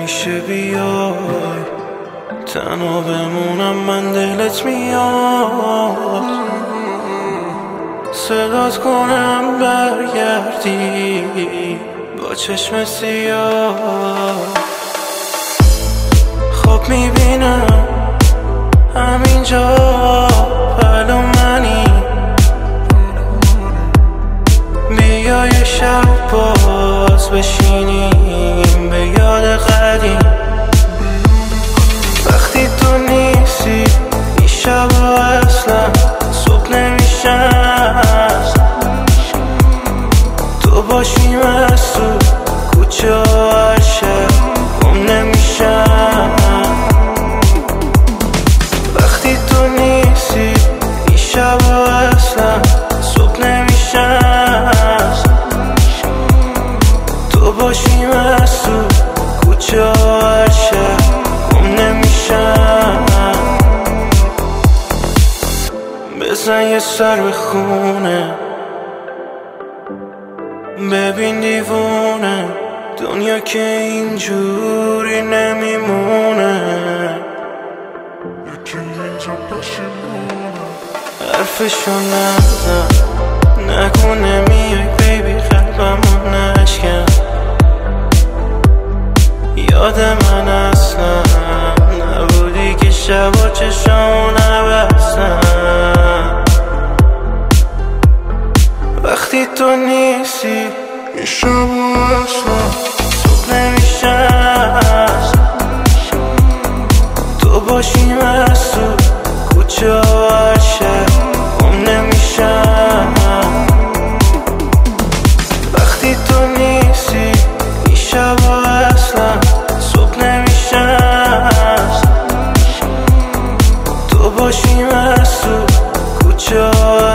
میشه بیای تنها بمونم، من دلت میاد صدات کنم برگردی با چشم سیاه. خب میبینم همینجا پلو منی، بیا یه شب باز بشینیم به یاد قدیم. وقتی تو نیستی این شبا اصلا صبح نمیشن، تو باشیم از تو کوچه و هر شب گم نمیشن. وقتی تو نیستی این شبا اصلا صبح نمیشن، تو باشیم از تو کوچه و هر شب گم نمیشن. بزن یه سر به خونه ببین دیوونه، دنیا که اینجوری نمیمونه. حرفشو نزن نکنه میای بیبی قلبمو نشکن، یاد من اصلا نبودی که شبا چشامو نبستن. وقتی تو نیستی این شبا اصلا صبح نمیشن، تو باشیم از تو کوچه و هر شب گم نمیشن. وقتی تو نیستی این شبا اصلا صبح نمیشن، تو باشیم از تو کوچه و